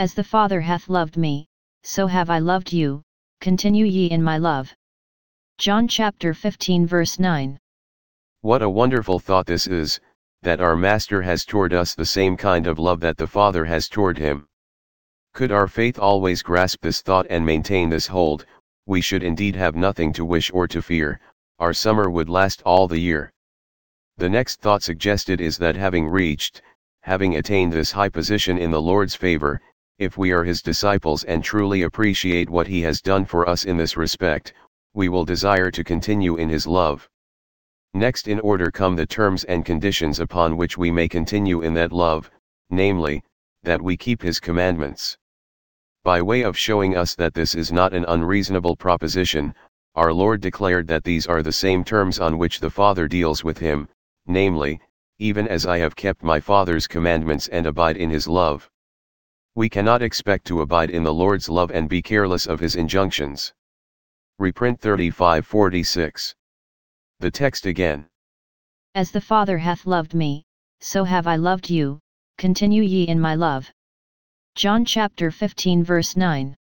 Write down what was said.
As the Father hath loved me, so have I loved you, continue ye in my love. John chapter 15 verse 9. What a wonderful thought this is, that our Master has toward us the same kind of love that the Father has toward him. Could our faith always grasp this thought and maintain this hold, we should indeed have nothing to wish or to fear, our summer would last all the year. The next thought suggested is that having attained this high position in the Lord's favor, if we are his disciples and truly appreciate what he has done for us in this respect, we will desire to continue in his love. Next in order come the terms and conditions upon which we may continue in that love, namely, that we keep his commandments. By way of showing us that this is not an unreasonable proposition, our Lord declared that these are the same terms on which the Father deals with him, namely, even as I have kept my Father's commandments and abide in his love. We cannot expect to abide in the Lord's love and be careless of his injunctions. Reprint 35:46. The text again. As the Father hath loved me, so have I loved you, continue ye in my love. John chapter 15 verse 9.